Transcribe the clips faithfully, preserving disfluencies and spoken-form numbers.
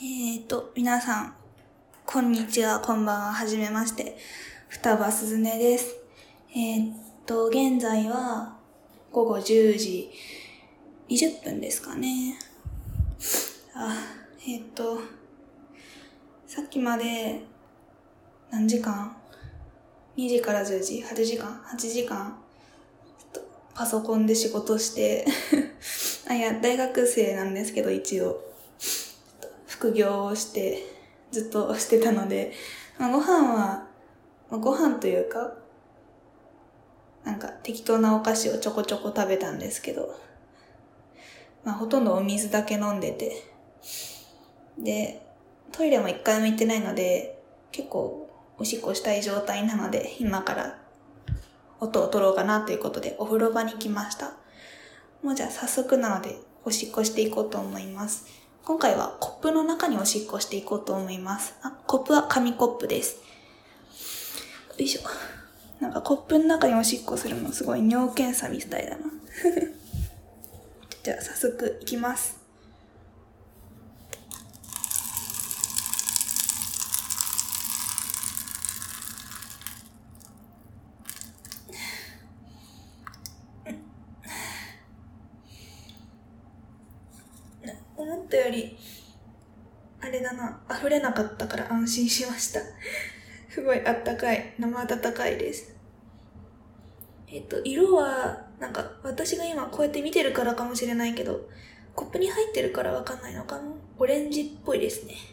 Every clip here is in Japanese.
えーと、皆さん、こんにちは、こんばんは、はじめまして。双葉すずねです。えーと、現在はごごじゅうじにじゅっぷんですかね。あ、えーと、さっきまで何時間 ?に 時からじゅうじ、はちじかん、はちじかん、ちょっとパソコンで仕事してあ、いや、大学生なんですけど、一応。副業をしてずっとしてたので、まあ、ご飯は、まあ、ご飯というかなんか適当なお菓子をちょこちょこ食べたんですけど、まあ、ほとんどお水だけ飲んでて、でトイレも一回も行ってないので結構おしっこしたい状態なので、今から音を取ろうかなということでお風呂場に来ました。もうじゃあ早速なのでおしっこしていこうと思います。今回はコップの中におしっこしていこうと思います。あ、コップは紙コップです。よいしょ。なんかコップの中におしっこするのすごい尿検査みたいだな。じゃあ早速いきます。思ったよりあれだな、溢れなかったから安心しました。すごいあったかい、生温かいです。えっと色はなんか私が今こうやって見てるからかもしれないけど、コップに入ってるからわかんないのかな。オレンジっぽいですね。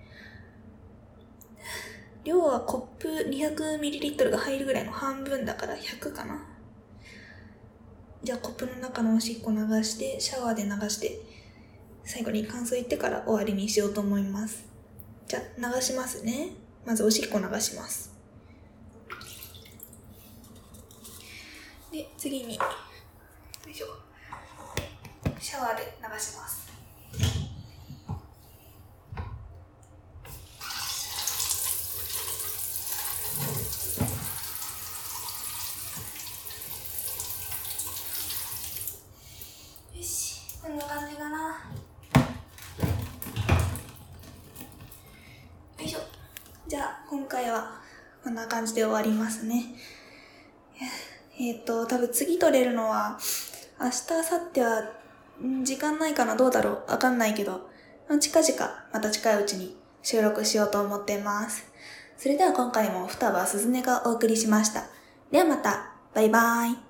量はコップ にひゃくミリリットル が入るぐらいの半分だからひゃくかな。じゃあコップの中のおしっこ流してシャワーで流して最後に感想言ってから終わりにしようと思います。じゃあ流しますね。まずおしっこ流します。で次によいしょ、シャワーで流します。よし、こんな感じかな。よいしょ。じゃあ今回はこんな感じで終わりますね。えっと多分次撮れるのは明日、明後日は時間ないかな、どうだろう、わかんないけど、近々また近いうちに収録しようと思ってます。それでは今回も双葉すずねがお送りしました。ではまた、バイバイ。